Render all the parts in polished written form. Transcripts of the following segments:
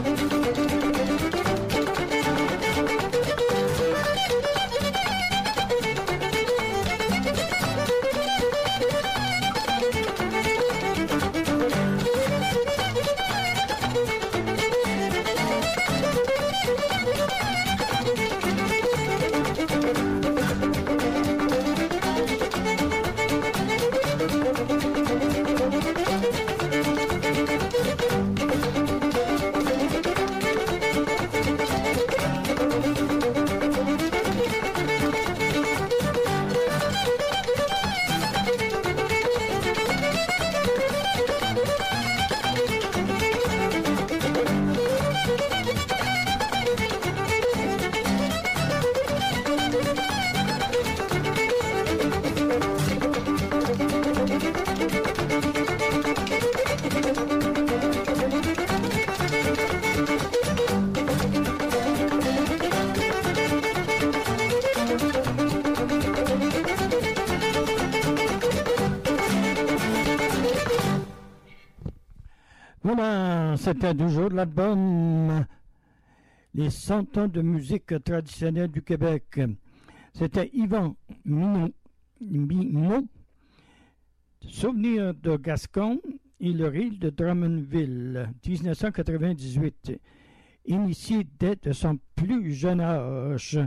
Voilà, c'était toujours l'album Les 100 ans de musique traditionnelle du Québec. C'était Yvan Mignot, Souvenir de Gascon et le rire de Drummondville, 1998. Initié dès de son plus jeune âge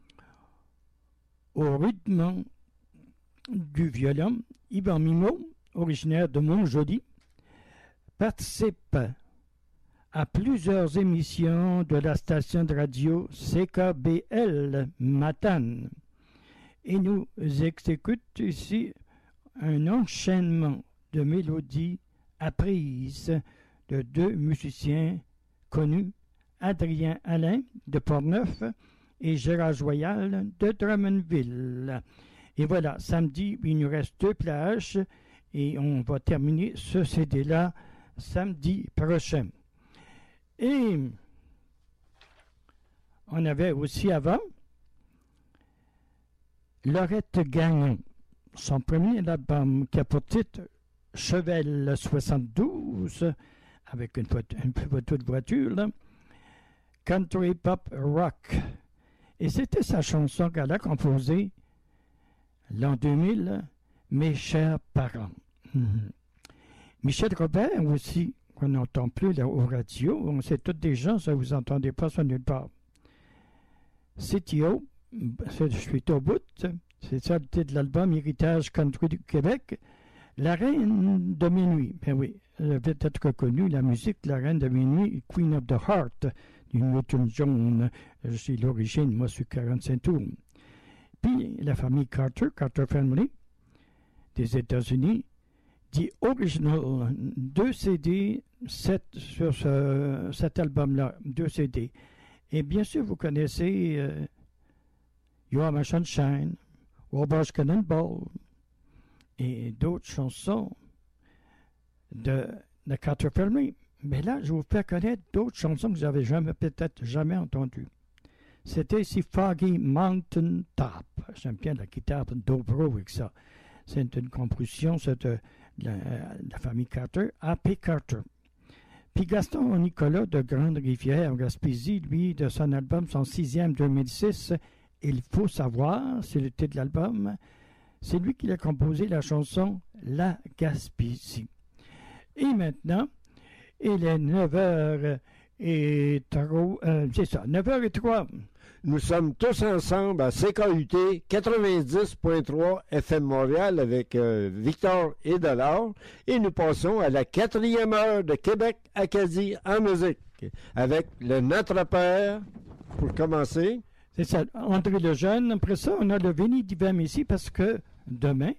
au rythme du violon, Yvan Mignot, originaire de Montjoly, participe à plusieurs émissions de la station de radio CKBL Matane et nous exécute ici un enchaînement de mélodies apprises de deux musiciens connus, Adrien Alain de Portneuf et Gérard Joyal de Drummondville. Et voilà, samedi, il nous reste 2 plages et on va terminer ce CD-là samedi prochain. Et on avait aussi avant Laurette Gagnon, son premier album qui a pour titre Chevel 72, avec une photo de voiture, là, Country Pop Rock. Et c'était sa chanson qu'elle a composée l'an 2000, Mes chers parents. Michel Robert aussi, qu'on n'entend plus là, aux radios, c'est tous des gens, ça vous entendez pas ça nulle part. CTO, je suis au bout, c'est ça le titre de l'album Héritage Country du Québec, La Reine de Minuit. Ben oui, vous avez peut-être reconnu la musique de La Reine de Minuit, Queen of the Heart, du Newton John. C'est l'origine, moi, sur 45 tours. Puis la famille Carter Family, des États-Unis, The Original, 2 CD, 7 sur cet album-là, 2 CD. Et bien sûr, vous connaissez You Are My Sunshine, Warbur's Cannonball et d'autres chansons de Carter Family. Mais là, je vais vous faire connaître d'autres chansons que vous n'avez peut-être jamais entendues. C'était ici Foggy Mountain Top. J'aime bien la guitare de dobro avec ça. C'est une composition de la famille Carter, A.P. Carter. Puis Gaston Nicolas de Grande-Rivière, en Gaspésie, lui, de son album, son 6e 2006, Il faut savoir, c'est le titre de l'album, c'est lui qui a composé la chanson La Gaspésie. Et maintenant, il est 9h03, c'est ça, 9h03. Nous sommes tous ensemble à CKUT 90.3 FM Montréal avec Victor et Delors et nous passons à la 4e heure de Québec-Acadie en musique avec le Notre Père pour commencer. C'est ça, André Lejeune. Après ça, on a le Véni d'Ivam ici parce que demain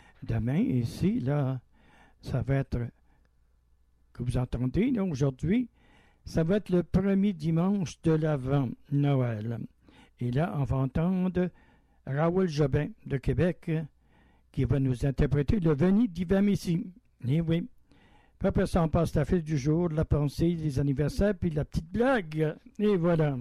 ici, là, ça va être, que vous entendez, là, aujourd'hui, ça va être le premier dimanche de l'Avent, Noël. Et là, on va entendre Raoul Jobin de Québec qui va nous interpréter le Veni d'Ivam ici. Et oui. Puis après ça, on passe la fête du jour, la pensée, les anniversaires, puis la petite blague. Et voilà.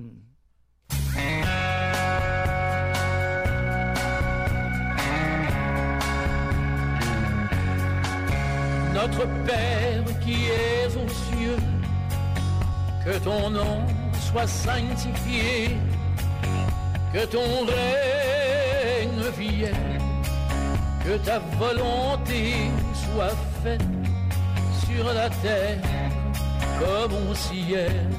Notre Père qui es aux cieux, que ton nom soit sanctifié, que ton règne vienne, que ta volonté soit faite sur la terre comme au ciel.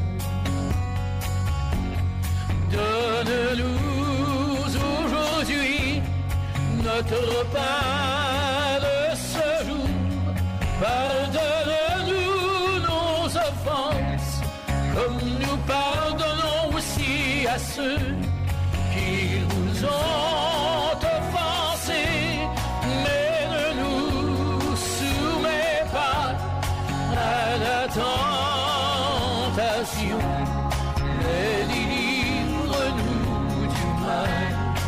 Donne-nous aujourd'hui notre pain de ce jour. Pardonne-nous nos offenses, comme nous pardonnons aussi à ceux qui nous ont offensés. Mais ne nous soumets pas à la tentation, mais délivre-nous du mal.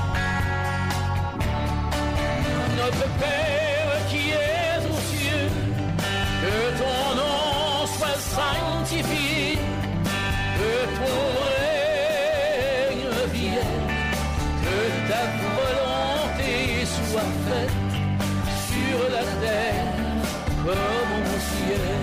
Notre Père qui es aux cieux, que ton nom soit sanctifié, que ton règne vienne, que ta volonté soit faite sur la terre comme au ciel.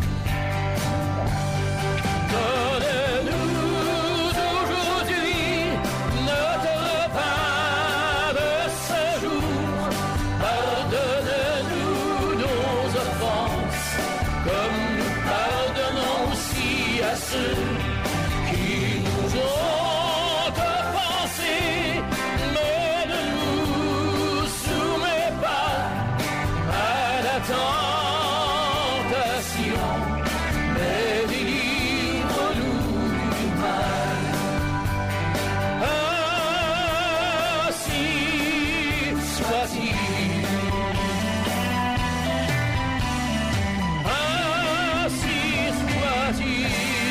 Donne-nous aujourd'hui notre pain de ce jour. Pardonne-nous nos offenses, comme nous pardonnons aussi à ceux qui nous ont offensés. Mais ne nous soumets pas à la tentation, mais délivre-nous du mal. Ainsi soit-il. Ainsi soit-il.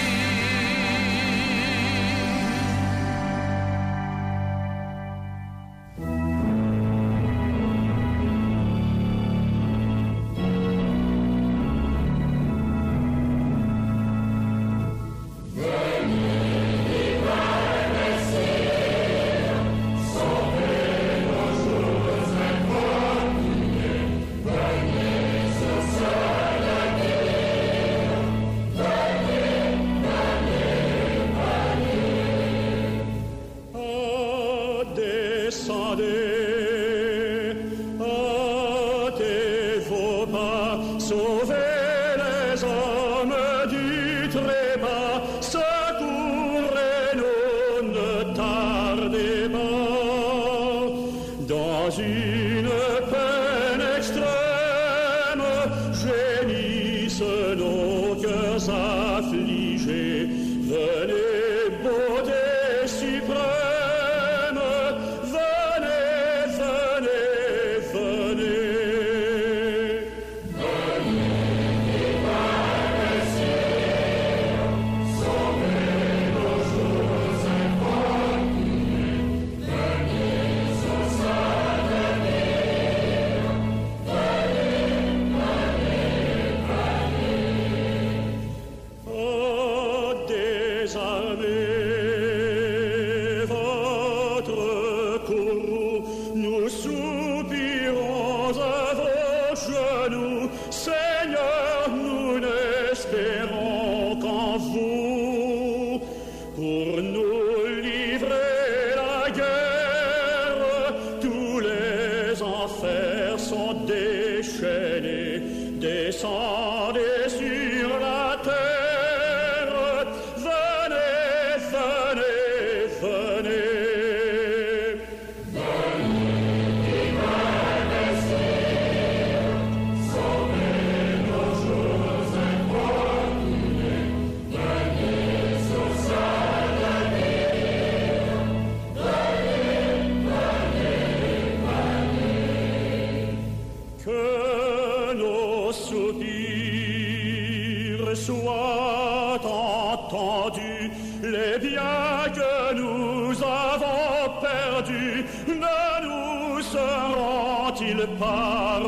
Pas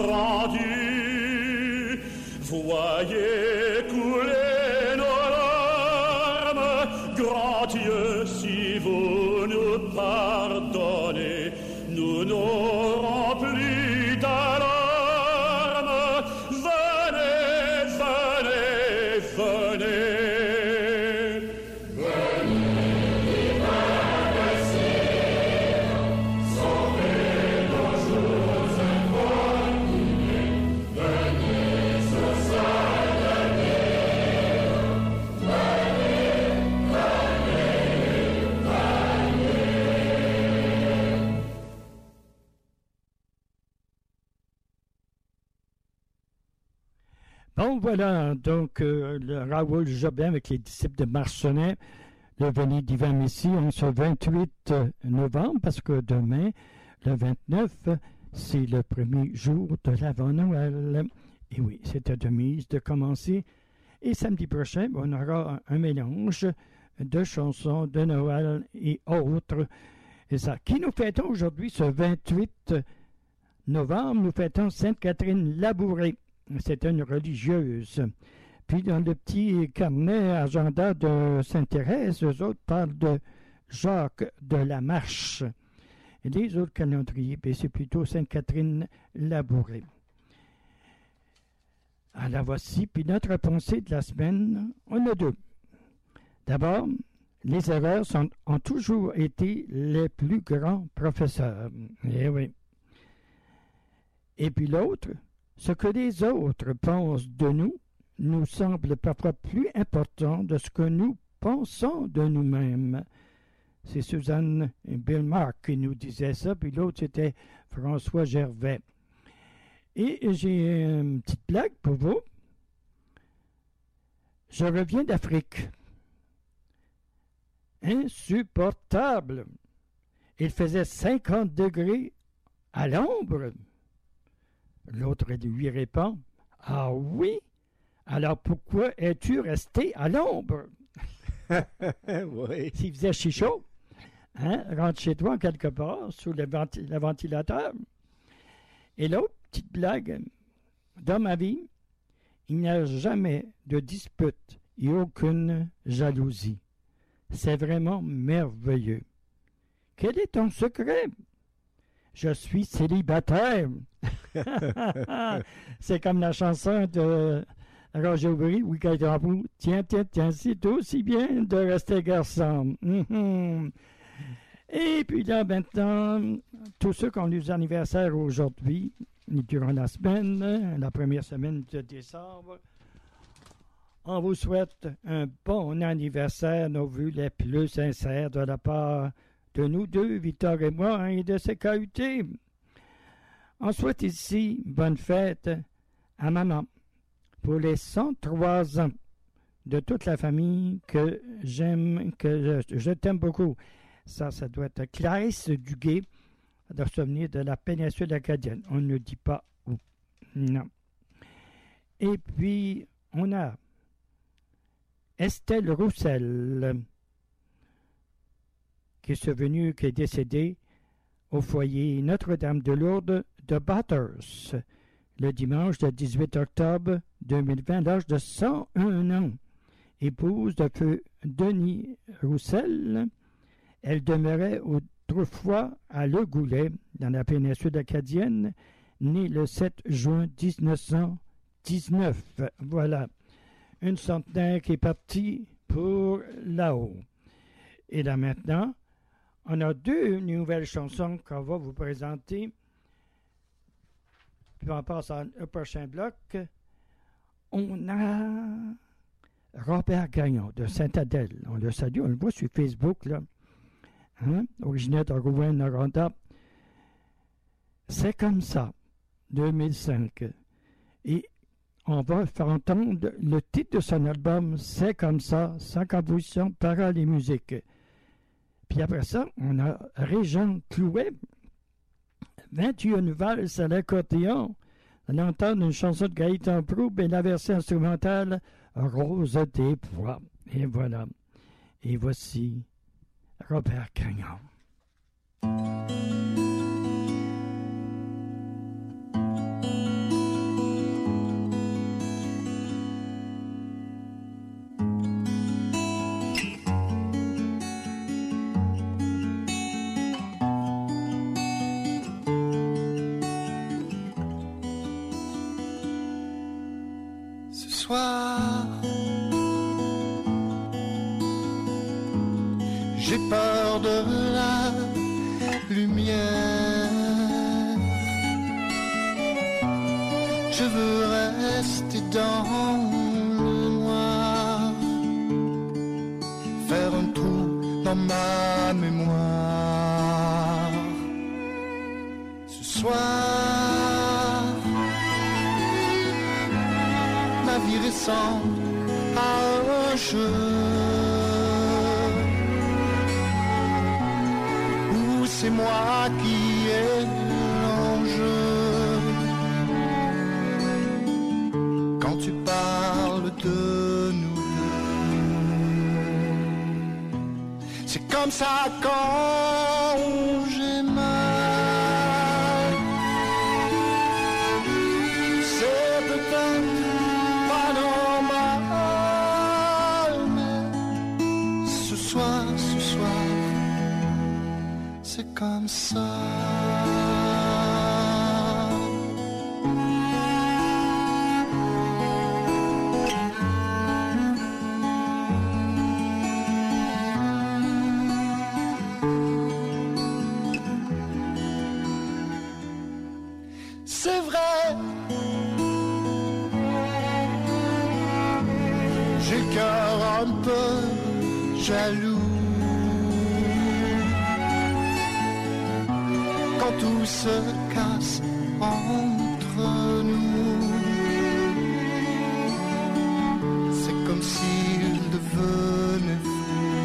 rendu, voyez couler nos larmes, grand Dieu, si vous nous pardonnez, nous n'aurons plus d'alarme. Venez, venez, venez. Bon, voilà, donc le Raoul Jobin avec les disciples de Marcenet, le Veni Divin Messie, on ce 28 novembre, parce que demain, le 29, c'est le premier jour de l'Avant-Noël. Et oui, c'est à demi de commencer. Et samedi prochain, on aura un mélange de chansons de Noël et autres. Et ça, qui nous fêtons aujourd'hui, ce 28 novembre, nous fêtons Sainte Catherine Labouré. C'est une religieuse. Puis dans le petit carnet agenda de Sainte-Thérèse, eux autres parlent de Jacques de la Marche. Et les autres calendriers, ben, c'est plutôt Sainte Catherine Labouré. Alors voici, puis notre pensée de la semaine, on a deux. D'abord, les erreurs ont toujours été les plus grands professeurs. Eh oui. Et puis l'autre, ce que les autres pensent de nous semble parfois plus important de ce que nous pensons de nous-mêmes. C'est Suzanne et Bill Mark qui nous disaient ça, puis l'autre c'était François Gervais. Et j'ai une petite blague pour vous. Je reviens d'Afrique. Insupportable. Il faisait 50 degrés à l'ombre. L'autre lui répond, « Ah oui? Alors pourquoi es-tu resté à l'ombre? » Oui. S'il faisait si chaud, hein, rentre chez toi quelque part, sous le ventilateur. Et l'autre petite blague, dans ma vie, il n'y a jamais de dispute et aucune jalousie. C'est vraiment merveilleux. Quel est ton secret? Je suis célibataire. C'est comme la chanson de Roger Aubry, oui, quand il est en bout. Tiens, c'est aussi bien de rester garçon. Et puis là, maintenant, tous ceux qui ont des anniversaires aujourd'hui, durant la semaine, la première semaine de décembre, on vous souhaite un bon anniversaire, nos vœux les plus sincères de la part de nous deux, Victor et moi, et de CKUT. On souhaite ici bonne fête à maman pour les 103 ans de toute la famille que j'aime, que je t'aime beaucoup. Ça doit être Clarisse Duguay, de souvenir de la péninsule acadienne. On ne dit pas où. Non. Et puis, on a Estelle Roussel, qui est décédée au foyer Notre-Dame de Lourdes de Bathurst le dimanche de 18 octobre 2020, à l'âge de 101 ans. Épouse de feu Denis Roussel, elle demeurait autrefois à Le Goulet, dans la péninsule acadienne, née le 7 juin 1919. Voilà, une centenaire qui est partie pour là-haut. Et là maintenant, on a deux nouvelles chansons qu'on va vous présenter. Puis on passe au prochain bloc. On a Robert Gagnon de Saint-Adèle. On le salue, on le voit sur Facebook, là. Hein? Originaire de Rouen-Noranda. C'est comme ça, 2005. Et on va faire entendre le titre de son album, C'est comme ça, sans composition, paroles et musique. Puis après ça, on a Régent Clouet, 21 valses à l'accordéon. On entend une chanson de Gaëtan Proulx et la version instrumentale Rose des Bois. Et voilà. Et voici Robert Gagnon. J'ai peur de la lumière. Je veux rester dans le noir, faire un trou dans ma mémoire. Ce soir, ma ressemble à un jeu où c'est moi qui ai l'enjeu. Quand tu parles de nous deux, c'est comme ça quand j'ai mal. C'est peut-être pas normal, mais ce soir, c'est comme ça. C'est vrai, j'ai le cœur un peu jaloux quand tout se casse entre nous. C'est comme s'il devenait fou.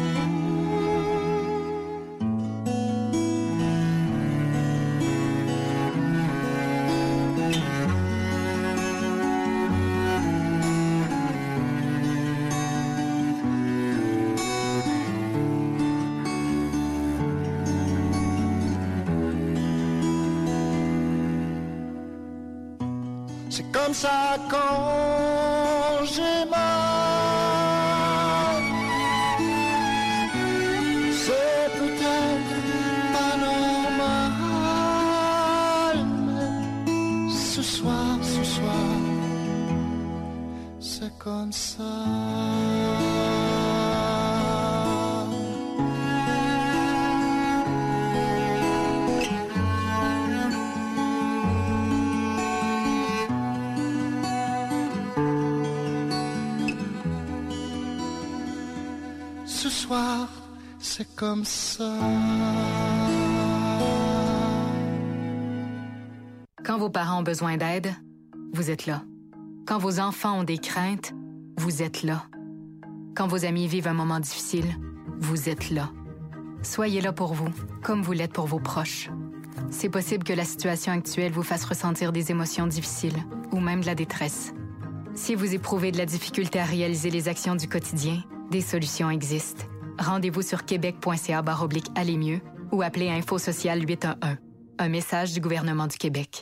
C'est comme ça quand j'ai mal. C'est peut-être pas normal, mais ce soir, c'est comme ça. Ce soir, c'est comme ça. Quand vos parents ont besoin d'aide, vous êtes là. Quand vos enfants ont des craintes, vous êtes là. Quand vos amis vivent un moment difficile, vous êtes là. Soyez là pour vous, comme vous l'êtes pour vos proches. C'est possible que la situation actuelle vous fasse ressentir des émotions difficiles ou même de la détresse. Si vous éprouvez de la difficulté à réaliser les actions du quotidien, des solutions existent. Rendez-vous sur québec.ca/aller mieux ou appelez Info Social 811. Un message du gouvernement du Québec.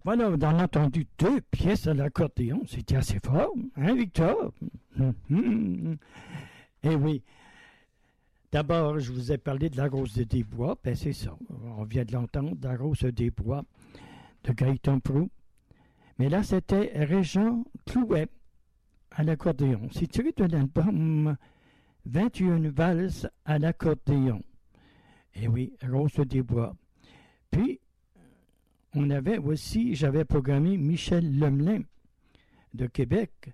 Voilà, on a entendu 2 pièces à l'accordéon. C'était assez fort, hein, Victor? Eh oui. D'abord, je vous ai parlé de La Rose des Bois. Ben, c'est ça. On vient de l'entendre, La Rose des Bois de Gaëtan Proulx. Mais là, c'était Régent Clouet à l'accordéon. C'est tiré de l'album 21 valses à l'accordéon. Eh oui, Rose des Bois. Puis, on avait aussi, j'avais programmé Michel Lemelin de Québec.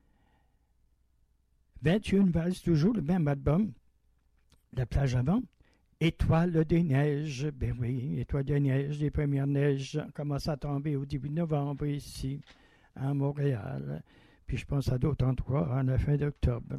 21 valses, toujours le même album. La plage avant. Étoile des neiges. Ben oui, Étoile des neiges, les premières neiges commencent à tomber au début de novembre ici, à Montréal. Puis je pense à d'autres endroits à la fin d'octobre.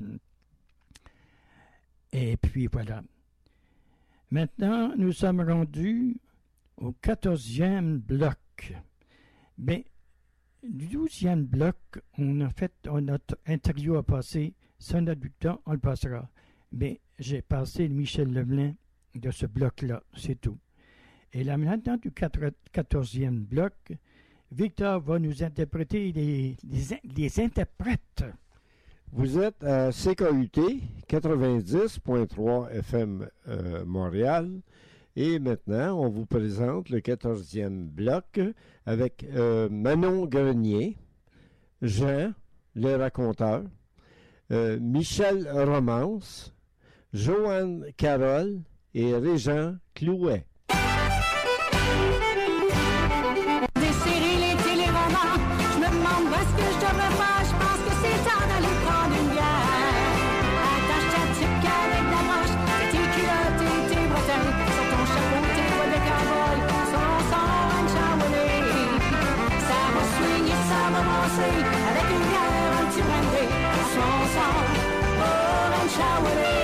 Et puis voilà. Maintenant, nous sommes rendus au 14e bloc. Bien, du 12e bloc, notre interview a passé. Si on a du temps, on le passera. Bien, j'ai passé Michel Lemelin de ce bloc-là, c'est tout. Et là, maintenant, du 14e bloc, Victor va nous interpréter les interprètes. Vous êtes à CKUT 90.3 FM Montréal. Et maintenant, on vous présente le 14e bloc avec Manon Grenier, Jean, le raconteur, Michel Romance, Joanne Carole et Régent Clouet. Desserrer les téléromans, je me demande où est-ce que je devrais faire, je pense que c'est temps d'aller prendre une bière. Attache ta tuque avec la broche, tes culottes et tes bretelles, sur ton chapeau, tes doigts de cowboy, son un chawalé. Ça va swinger, ça va danser, avec une bière, un petit brandy, son un chawalé.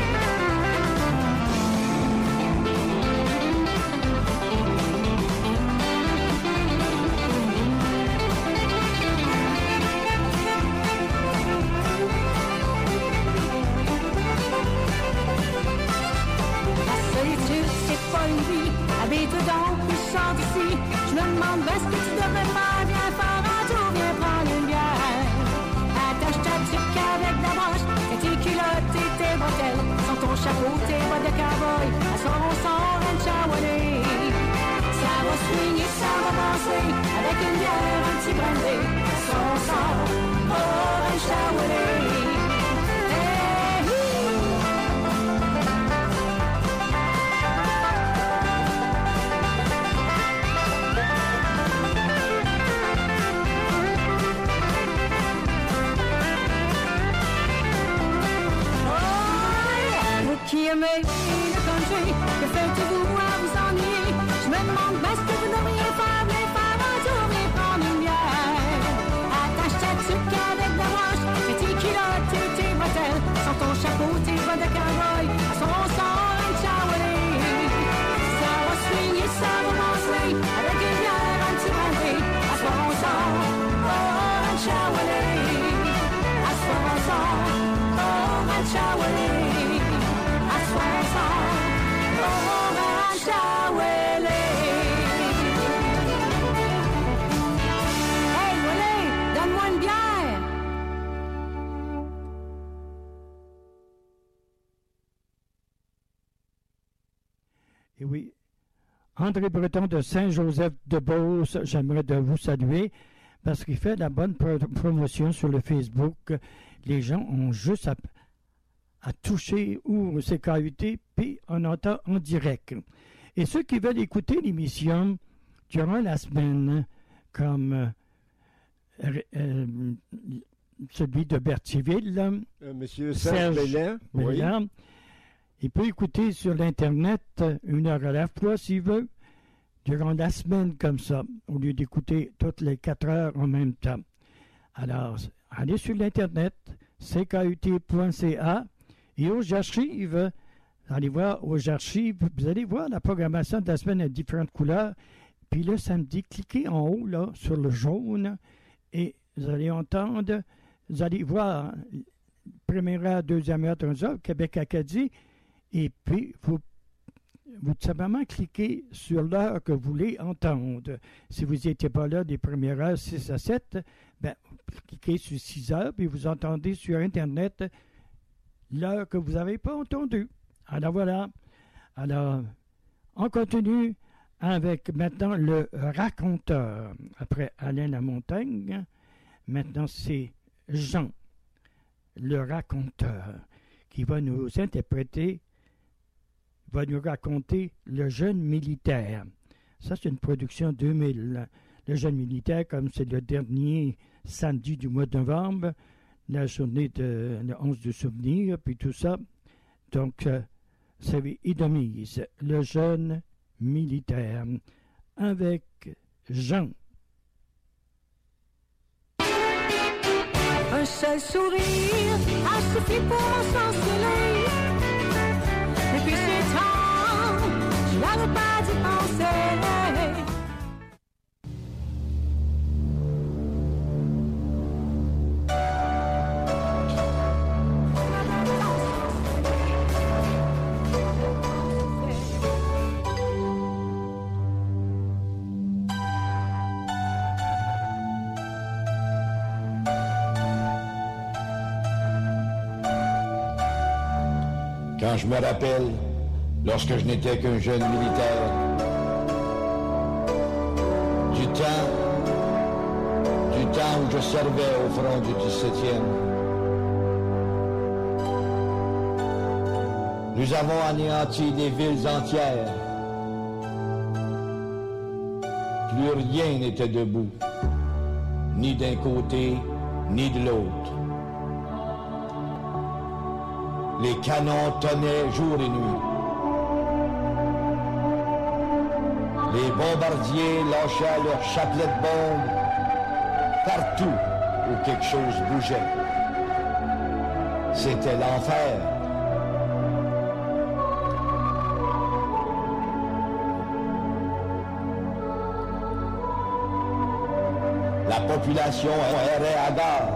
Pas une vie, habite donc, puis je sors d'ici. Je me demande où est-ce que tu devrais faire, viens faire un tour, viens prendre une bière. Attache ta tuque avec la broche, et tes culottes et tes bretelles, sans ton chapeau, tes bottes de cowboy, à son un chawalé. Ça va swinger, ça va danser, avec une bière, un petit brandy, à son un chawalé. Qui aimait le country, que faites-vous à vous ennuyer? Je me demande, est-ce que vous devriez faire, viens faire un tour, viens prendre une bière. Attache ta tuque avec la broche, et tes culottes et tes bretelles, sans ton chapeau, tes bottes de cowboy, à son un chawalé. Ça va swinger, ça va danser, avec une bière, un petit brandy, à son un chawalé. À son un chawalé. Hey, Willy, donne-moi une bière! Et oui, André Breton de Saint-Joseph-de-Beauce, j'aimerais de vous saluer parce qu'il fait la bonne promotion sur le Facebook. Les gens ont juste à toucher ou CKUT, puis on entend en direct. Et ceux qui veulent écouter l'émission durant la semaine, comme celui de Berthierville, Monsieur Serge Bellin, oui. Il peut écouter sur l'Internet 1 heure à la fois s'il veut, durant la semaine comme ça, au lieu d'écouter toutes les 4 heures en même temps. Alors, allez sur l'Internet, ckut.ca, et aux archives, allez voir aux archives, vous allez voir la programmation de la semaine à différentes couleurs. Puis le samedi, cliquez en haut là, sur le jaune et vous allez entendre, vous allez voir première heure, deuxième heure, troisième heure, Québec Acadie. Et puis, vous vous simplement cliquez sur l'heure que vous voulez entendre. Si vous n'étiez pas là des premières heures, 6 à 7, ben, cliquez sur 6 heures, puis vous entendez sur Internet l'heure que vous n'avez pas entendue. Alors voilà. Alors, on continue avec maintenant le raconteur. Après Alain Lamontagne, maintenant c'est Jean, le raconteur, qui va nous interpréter, va nous raconter Le jeune militaire. Ça, c'est une production 2000. Le jeune militaire, comme c'est le dernier samedi du mois de novembre, la journée de le 11 de souvenir, puis tout ça. Donc, c'est Idomise, le jeune militaire, avec Jean. Un seul sourire a suffi pour s'ensoleiller. Depuis ce temps, je n'avais pas d'y penser. Quand je me rappelle, lorsque je n'étais qu'un jeune militaire, du temps où je servais au front du 17e, nous avons anéanti des villes entières. Plus rien n'était debout, ni d'un côté, ni de l'autre. Les canons tonnaient jour et nuit. Les bombardiers lâchaient leurs chapelets de bombes partout où quelque chose bougeait. C'était l'enfer. La population errait hagard.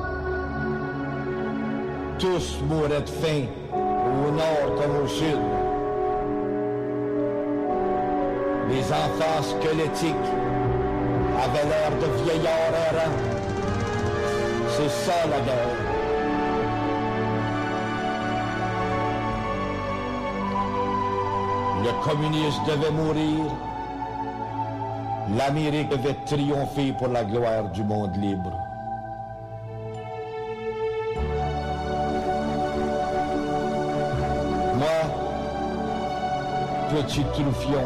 Tous mouraient de faim, au nord comme au sud. Les enfants squelettiques avaient l'air de vieillards errants. C'est ça la guerre. Le communisme devait mourir. L'Amérique devait triompher pour la gloire du monde libre. Petit troufion,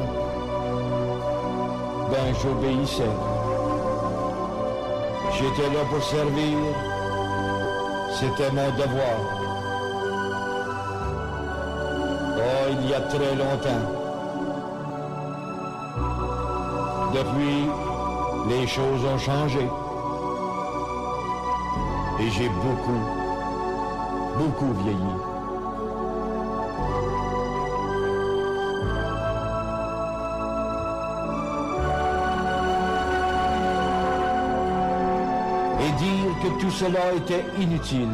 ben j'obéissais. J'étais là pour servir, c'était mon devoir. Oh, il y a très longtemps. Depuis, les choses ont changé. Et j'ai beaucoup vieilli. Que tout cela était inutile.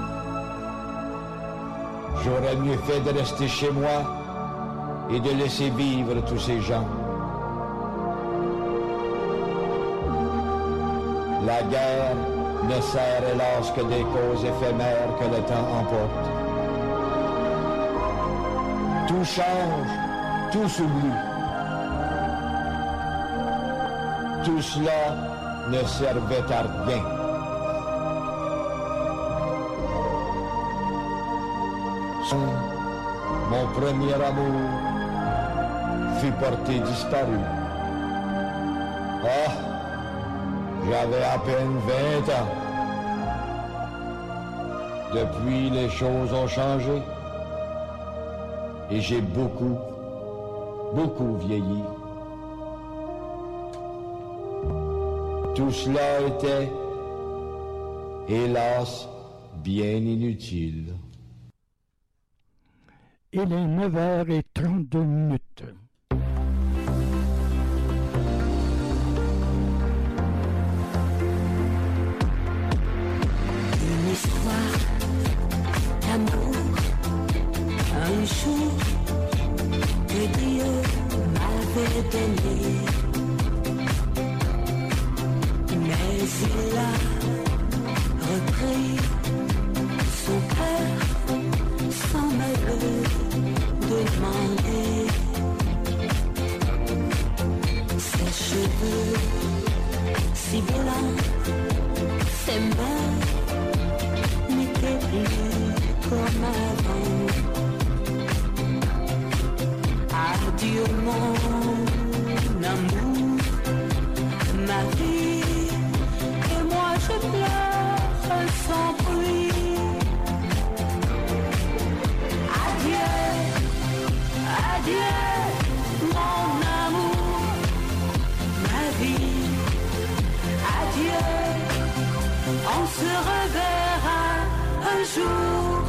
J'aurais mieux fait de rester chez moi et de laisser vivre tous ces gens. La guerre ne sert hélas que des causes éphémères que le temps emporte. Tout change, tout s'oublie. Tout cela ne servait à rien. Mon premier amour fut porté disparu. Ah, j'avais à peine 20 ans. Depuis, les choses ont changé et j'ai beaucoup vieilli. Tout cela était, hélas, bien inutile. Il est 9h32. Une histoire d'amour, un jour, que les mains n'étaient plus comme avant. Adieu mon amour, ma vie, et moi je pleure sans bruit. Adieu, adieu mon amour, ma vie, adieu, on se reverra un jour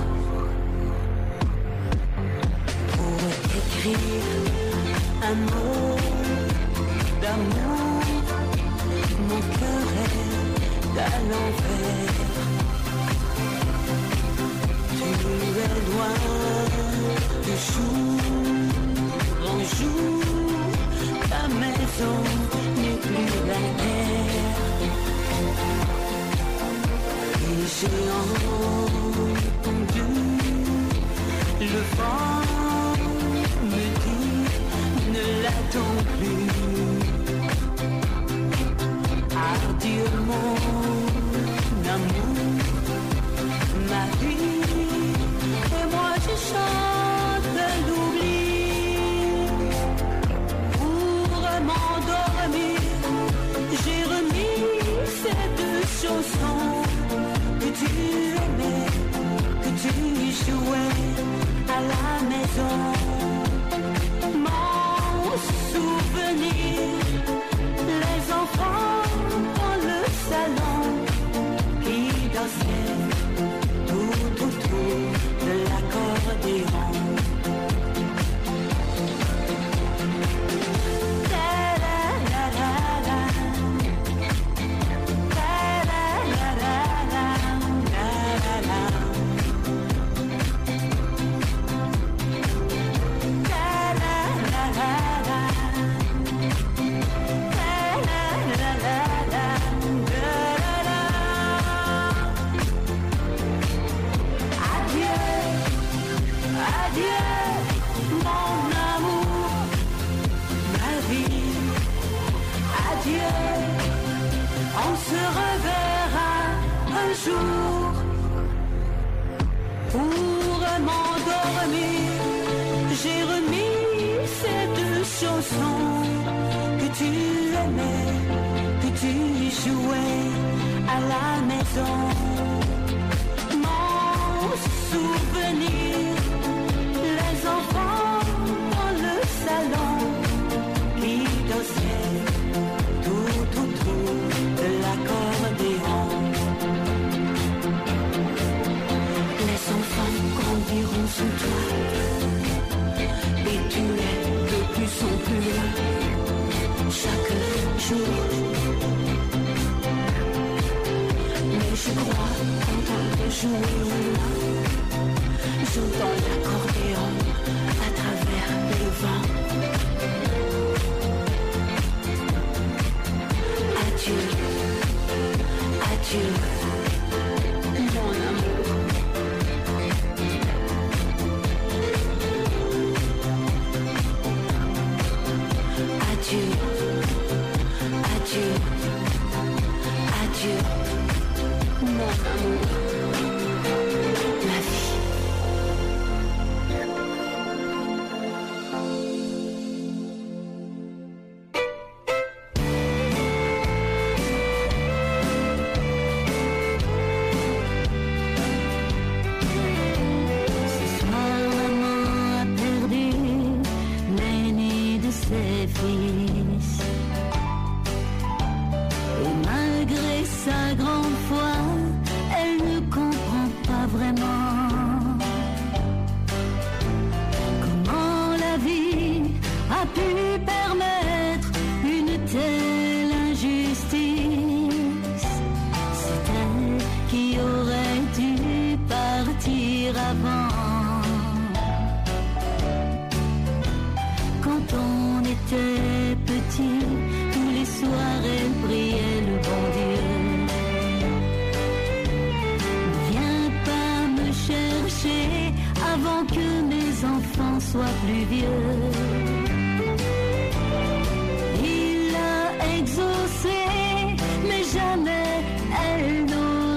pour écrire un mot d'amour. Mon cœur est à l'envers. Tu es loin du jour en jour. Ta maison n'est plus la mer. Et j'ai entendu le vent me dit ne l'attends plus. Adieu mon amour, ma vie, et moi je chante l'oubli. Pour m'endormir, j'ai remis cette chanson que tu aimais, que tu jouais à la maison. Mon souvenir, les enfants dans le salon qui dansaient tout autour de l'accordéon. On se reverra un jour pour m'endormir. J'ai remis cette chanson que tu aimais, que tu jouais à la maison. Mon souvenir, les enfants dans le salon qui dansaient tout autour de l'accordéon. Les enfants grandiront sous toi et tu es de plus en plus loin chaque jour. Mais je crois entendre jouer au loin. J'entends l'accordéon à travers le vent. Adieu, adieu, mon amour. Adieu, adieu, adieu, mon amour, ma vie. Sois plus vieux. Il a exaucé, mais jamais elle n'aura.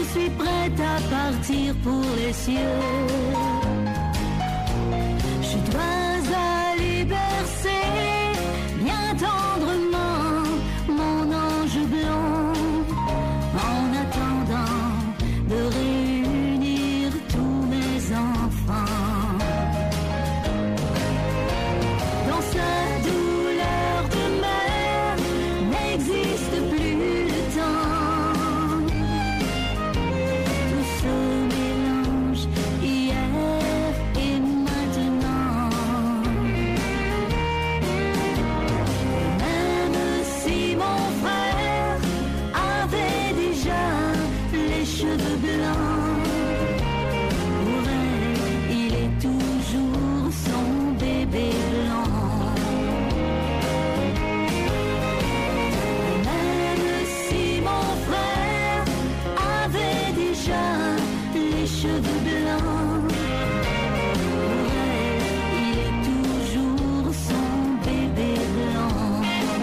suis prête à partir pour les cieux. Je dois aller bercer bien tendrement mon ange blanc en attendant de réunir tous mes enfants. Dans sa douleur de mère n'existe plus le temps. Tout se mélange hier et maintenant. Même si mon frère avait déjà les cheveux blancs, pour elle, il est toujours son bébé blanc. Même si mon frère avait déjà les cheveux blancs, pour elle, il est toujours son bébé blanc.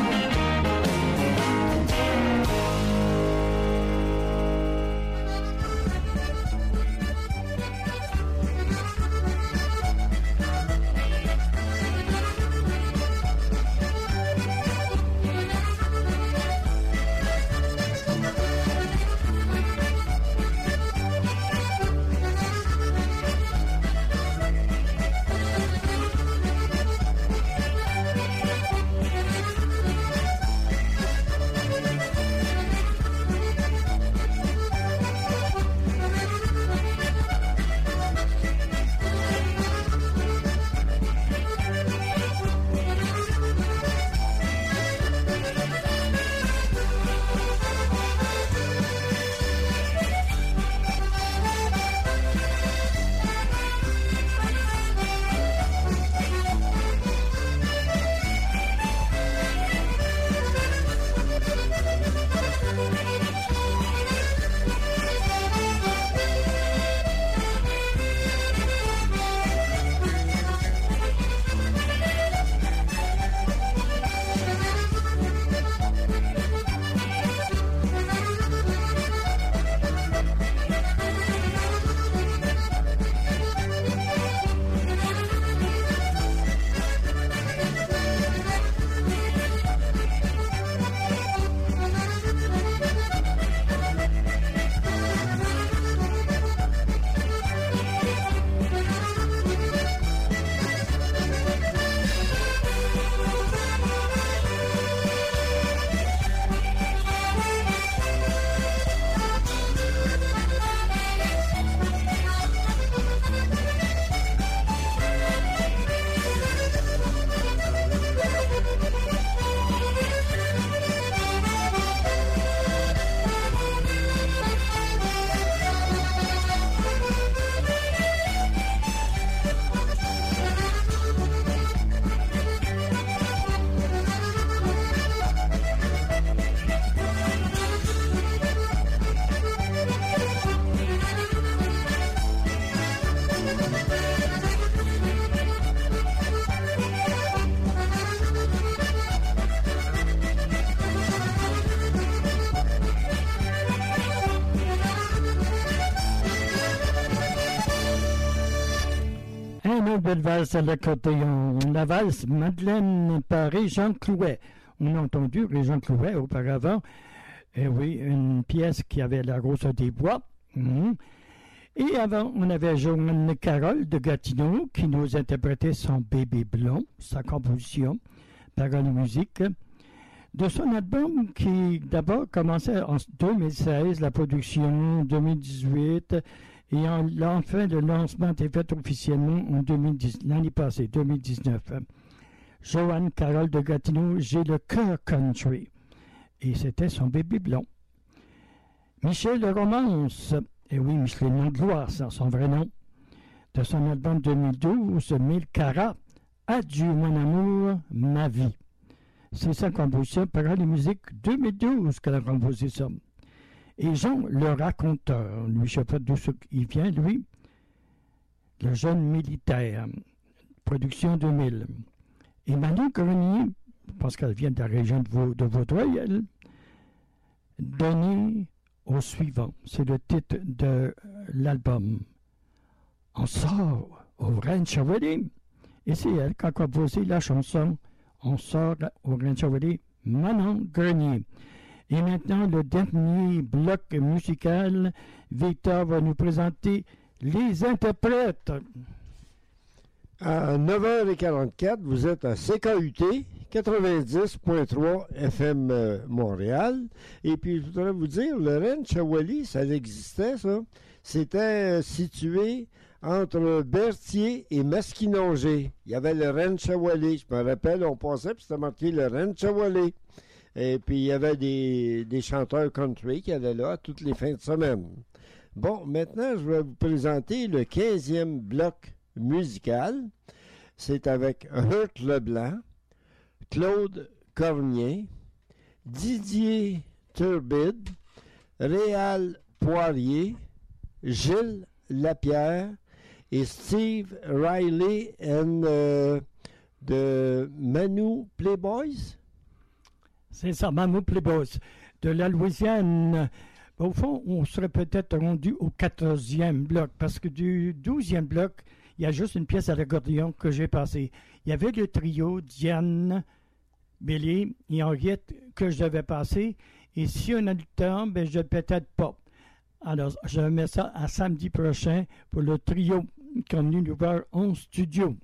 Une belle valse à l'accordéon. La valse Madeleine par Régent Clouet. On a entendu Régent Clouet auparavant. Et oui, une pièce qui avait la grosseur des bois. Et avant, on avait Joanne Carole de Gatineau qui nous interprétait son bébé blond, sa composition, paroles et musique. De son album qui d'abord commençait en 2016, la production 2018, et enfin le lancement était fait officiellement en 2010, l'année passée, 2019. Joanne Carole de Gatineau, J'ai le cœur country. Et c'était son bébé blond. Michel de Romance, et oui, Michel Langlois, c'est son vrai nom, de son album 2012, 1000 carats, Adieu mon amour, ma vie. C'est sa composition, paroles et musique 2012 qu'elle a composé ça. Et Jean le raconteur, lui, je ne sais pas d'où il vient, lui, le jeune militaire, production 2000. Et Manu Grenier, parce qu'elle vient de la région de Vaudreuil, elle, Denis au suivant. C'est le titre de l'album. On sort au Rancho Valley. Et c'est elle qui a composé la chanson On sort au Rancho Valley, Manon Grenier. Et maintenant, le dernier bloc musical, Victor va nous présenter les interprètes. À 9h44, vous êtes à CKUT 90.3 FM Montréal. Et puis, je voudrais vous dire, le Rancho Valley, ça existait, ça. C'était situé entre Berthier et Masquinongé. Il y avait le Rancho Valley. Je me rappelle, on passait, puis c'était marqué le Rancho Valley. Et puis, il y avait des chanteurs country qui allaient là toutes les fins de semaine. Bon, maintenant, je vais vous présenter le 15e bloc musical. C'est avec Hurt Leblanc, Claude Cornier, Didier Turbide, Réal Poirier, Gilles Lapierre et Steve Riley de Manu Playboys. C'est ça, Manu Playboys de la Louisiane. Au fond, on serait peut-être rendu au 14e bloc parce que du 12e bloc, il y a juste une pièce à l'accordéon que j'ai passée. Il y avait le trio Diane, Billy et Henriette que je devais passer. Et si on a du temps, ben je peut-être pas. Alors, je mets ça à samedi prochain pour le trio qui est venu nous voir en studio.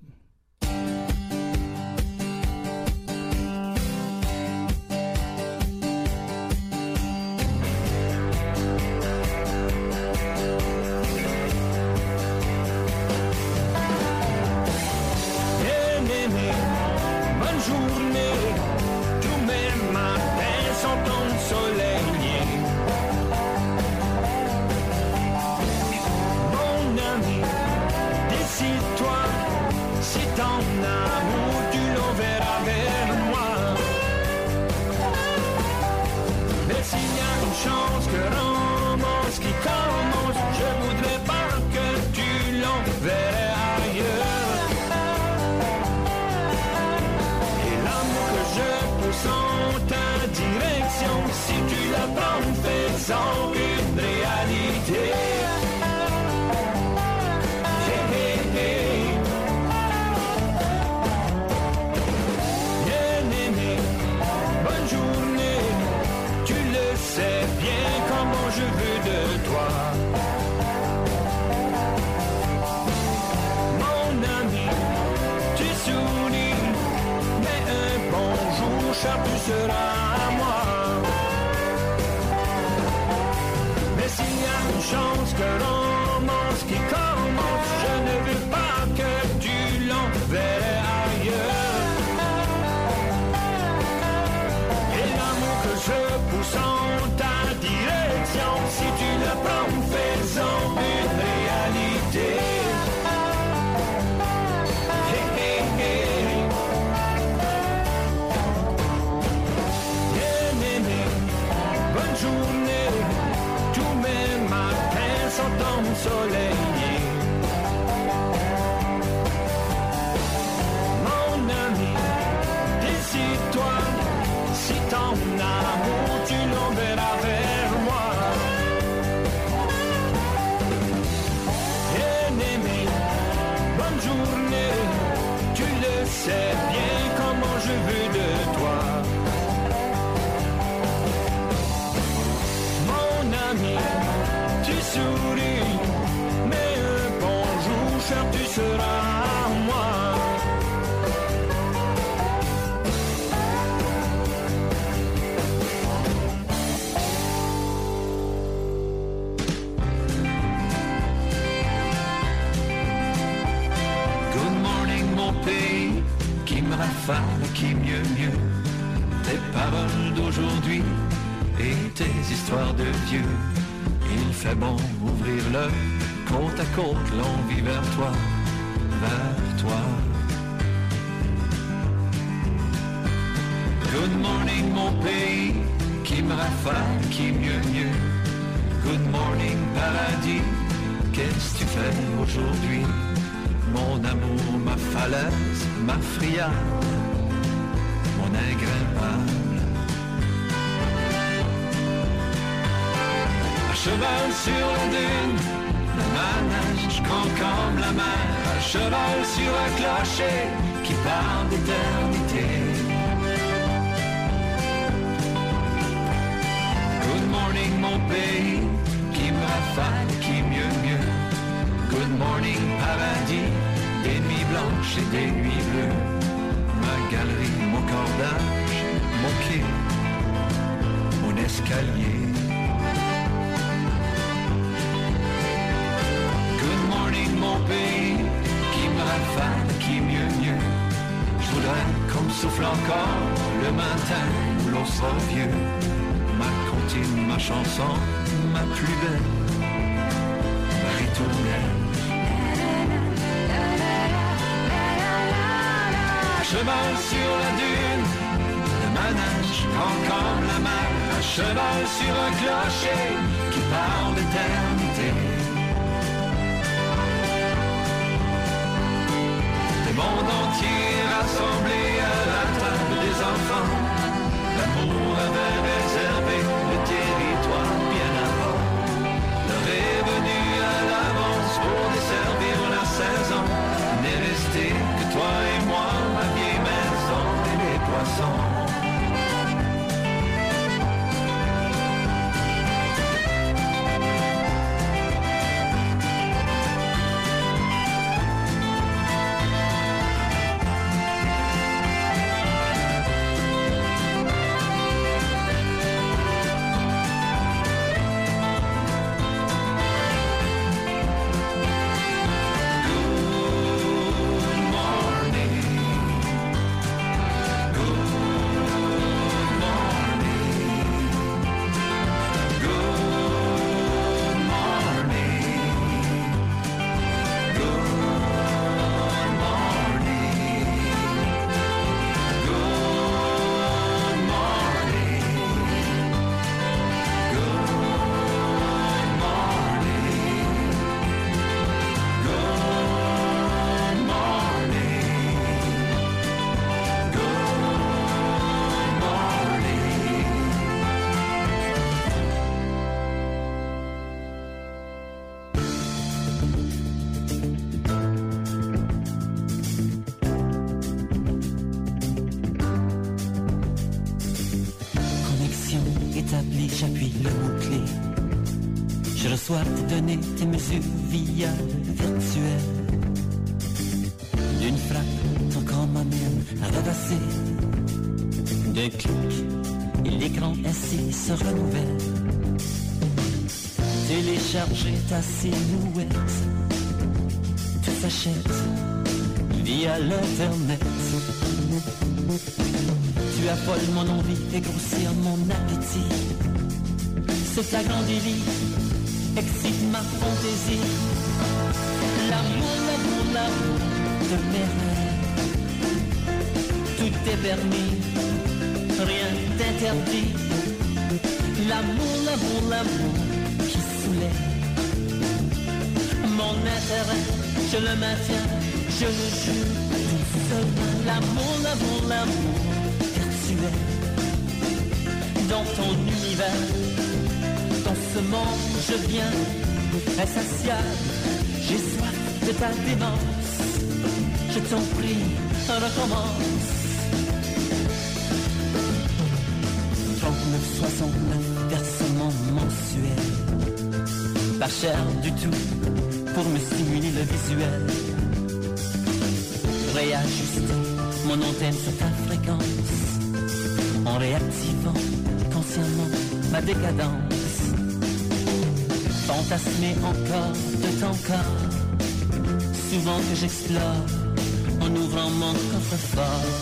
Sans une réalité. Hey, hey, hey. Bien-aimé, bonne journée. Tu le sais bien comment je veux de toi. Mon ami, tu souris, mais un bonjour, cher, tu seras à moi. S'il y a une chance que romance qui commence, je ne veux pas que tu l'enverrais ailleurs. Et l'amour que je pousse en ta direction, si tu le prends, fais-en une réalité. Hey, hey, hey. Bien-aimé, bonne journée. Sont ensoleillés. Mon ami, décide-toi, si ton amour tu l'enverras vers moi. Bien-aimé, bonne journée, tu le sais bien comment je veux de toi. Mon ami, tu souris, mais un bonjour, cher, tu seras à moi. Good morning, mon pays, qui me rafale, qui mieux, tes paroles d'aujourd'hui et tes histoires de vieux. Il fait bon ouvrir l'œil, côte à côte, l'on vit vers toi, vers toi. Good morning, mon pays, qui me rafale, qui mieux. Good morning, paradis, qu'est-ce que tu fais aujourd'hui? Mon amour, ma falaise, ma friande, mon ingrimpable. cheval sur la dune, le manège grand comme la mer, à cheval sur un clocher qui parle d'éternité. Good morning mon pays, qui me rafale, qui mieux. Good morning paradis, des nuits blanches et des nuits bleues. Ma galerie, mon cordage, mon quai, mon escalier. Good morning mon pays, qui me rafale, qui mieux. Je voudrais qu'on me souffle encore le matin où l'on sera vieux. Ma comptine, ma chanson, ma plus belle, ma ritournelle. Cheval sur la dune, le manège grand comme la mer, un cheval sur un clocher qui parle d'éternité. Le monde entier rassemblé à la table des enfants, l'amour avait réservé le territoire bien avant. L'heure est venue à l'avance pour desservir la saison. N'est resté que toi et moi, la vieille maison et les poissons. J'appuie le mot-clé. Je reçois tes données, tes mesures via le virtuel. D'une frappe, ton corps m'amène à revasser. D'un clic, et l'écran ainsi se renouvelle. Télécharger ta silhouette, tout s'achète via l'internet. Tu affoles mon envie, fais grossir mon appétit. Ce flagrant délit excite ma fantaisie. L'amour, l'amour, l'amour de mes rêves. Tout est permis, rien d'interdit. L'amour, l'amour, l'amour qui soulève mon intérêt, je le maintiens, je le jure tout seulement. L'amour, l'amour, l'amour virtuel dans ton univers. Dans ce monde, je viens insatiable. J'ai soif de ta démence. Je t'en prie, recommence. 39,69 versement mensuel. Pas cher du tout pour me stimuler le visuel. Réajuster mon antenne sur ta fréquence. En réactivant consciemment ma décadence. Fantasmer encore de ton corps. Souvent que j'explore en ouvrant mon coffre-fort.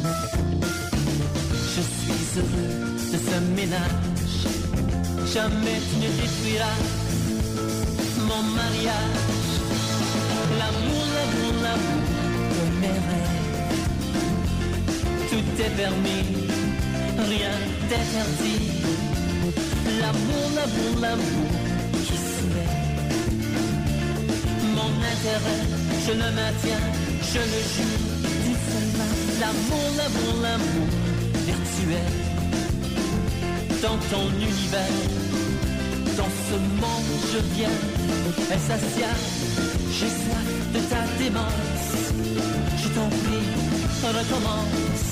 Je suis heureux de ce ménage. Jamais tu ne détruiras mon mariage. L'amour, l'amour, l'amour de mes rêves. Tout est permis, rien d'interdit. L'amour, l'amour, l'amour qui soulève mon intérêt, je le maintiens, je le jure, d'une seule main. L'amour, l'amour, l'amour virtuel dans ton univers, dans ce ce monde je viens insatiable. J'ai soif de ta démence. Je t'en prie, recommence.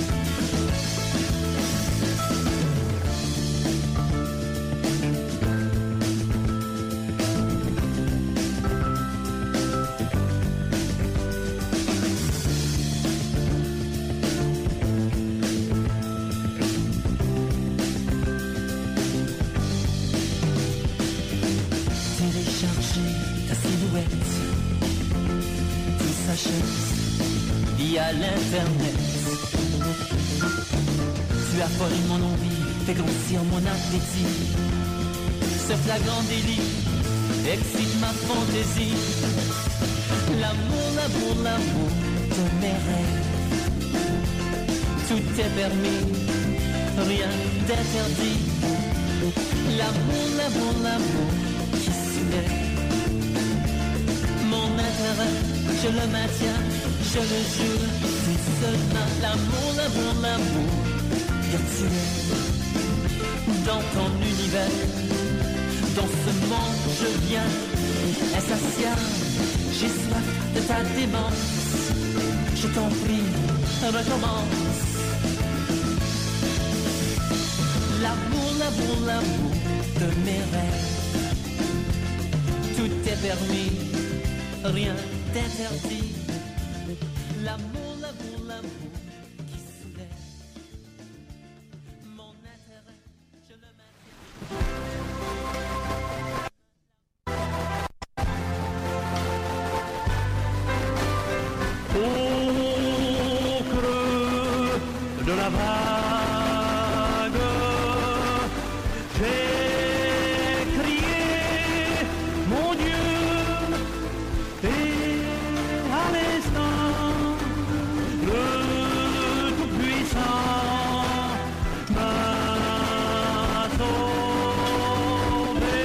Via l'internet, tu affoles mon envie, fais grossir mon appétit. Ce flagrant délit excite ma fantaisie. L'amour, l'amour, l'amour de mes rêves. Tout est permis, rien d'interdit. L'amour, l'amour, l'amour qui soulève mon intérêt, je le maintiens, je le jure, c'est seulement l'amour, l'amour, l'amour virtuel. Dans ton univers, dans ce monde je viens, insatiable, j'ai soif de ta démence. Je t'en prie, recommence. L'amour, l'amour, l'amour de mes rêves. Tout est permis, rien d'interdit. L'amour, l'amour, l'amour qui soulève mon intérêt, je le Au creux de la vague, j'ai crié mon Dieu, et à l'instant, le Tout-Puissant m'a sauvé.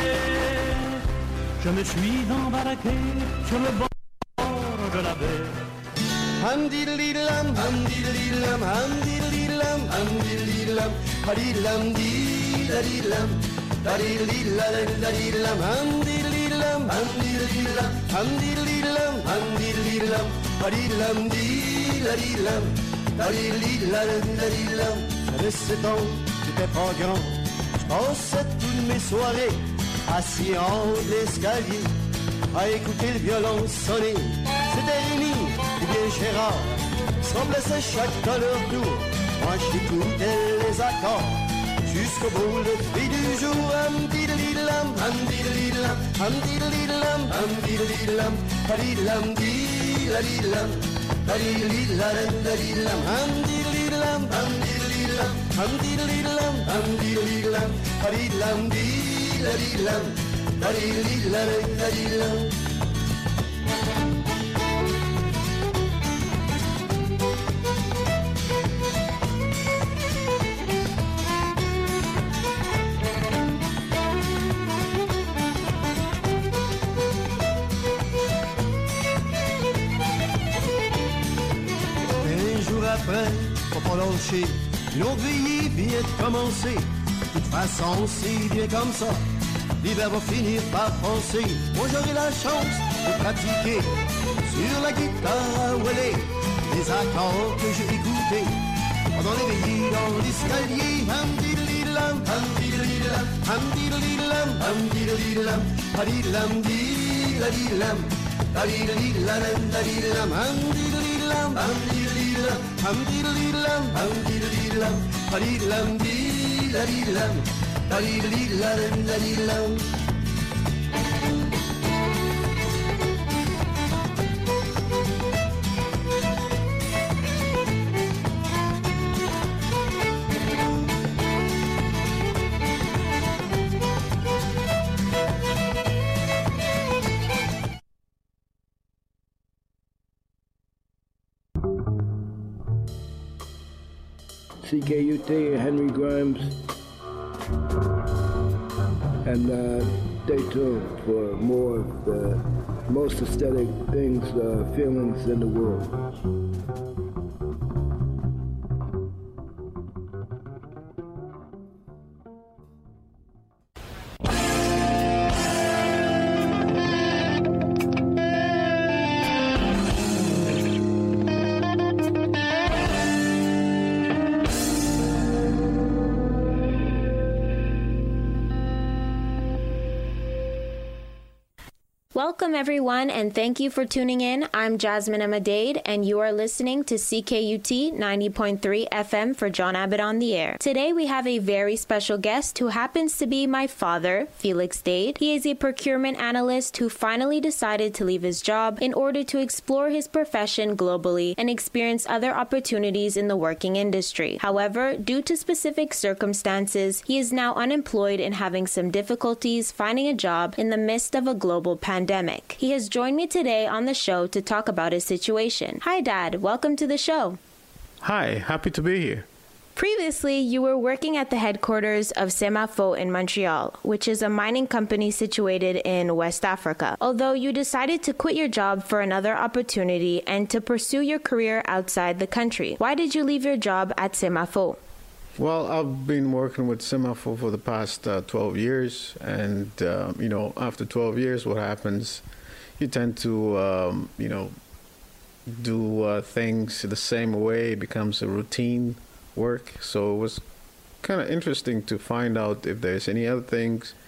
Je me suis embarqué sur le bord de la baie. Hum-diddly-lam, hum-diddly-lam, hum-diddly-lam, hum-diddly-lam, ha-diddly-lam-dee-da-dee-lam, da-diddly-la-da-dee-lam, hum-diddly-lam, hum-diddly-lam, hum-diddly-lam, hum-diddly-lam, ha-diddly-lam-dee-da-dee-lam, da-diddly-la-da-dee-lam. Mais c'est donc, c'était pas grand. Je passais toutes mes soirées assis en haut de l'escalier à écouter le violon sonner. C'était Rémi, ou bien Gérard, semblait c'est chacun leur tour. Moi j'écoutais les accords, jusqu'au bout le cri du jour. Hum-diddly-lam, hum-diddly-lam, hum-diddly-lam, hum-diddly-lam, ha-diddly-lam-dee-da-dee-lam, da-diddly-la-da-dee-lam, hum-diddly-lam, hum-diddly-lam, hum-diddly-lam, hum-diddly-lam, ha-diddly-lam-dee-da-dee-lam, da-diddly-la-da-dee-lam. Après, faut pas lâcher, l'autre veillée vient de commencer. De toute façon, c'est bien comme ça, l'hiver va finir par passer. Moi j'aurai la chance de pratiquer sur la guitare à Wallet les accords que j'ai écoutés pendant les veillées dans l'escalier. Hum-diddly-lam, hum-diddly-lam, hum-diddly-lam, hum-diddly-lam, ha-diddly-lam-dee-da-dee-lam, da-diddly-la-da-dee-lam, hum-diddly-lam, hum-diddly-lam, hum-diddly-lam, hum-diddly-lam, ha-diddly-lam-dee-da-dee-lam, da-diddly-la-da-dee-lam. CKUT, Henry Grimes, and stay tuned for more of the most aesthetic things, feelings in the world. Welcome, everyone, and thank you for tuning in. I'm Jasmine Amadade, and you are listening to CKUT 90.3 FM for John Abbott on the Air. Today, we have a very special guest who happens to be my father, Felix Dade. He is a procurement analyst who finally decided to leave his job in order to explore his profession globally and experience other opportunities in the working industry. However, due to specific circumstances, he is now unemployed and having some difficulties finding a job in the midst of a global pandemic. He has joined me today on the show to talk about his situation. Hi, Dad. Welcome to the show. Hi. Happy to be here. Previously, you were working at the headquarters of Semafo in Montreal, which is a mining company situated in West Africa. Although you decided to quit your job for another opportunity and to pursue your career outside the country. Why did you leave your job at Semafo? Well, I've been working with Semafo for the past 12 years. And, after 12 years, what happens, you tend to, do things the same way. It becomes a routine work. So it was kind of interesting to find out if there's any other things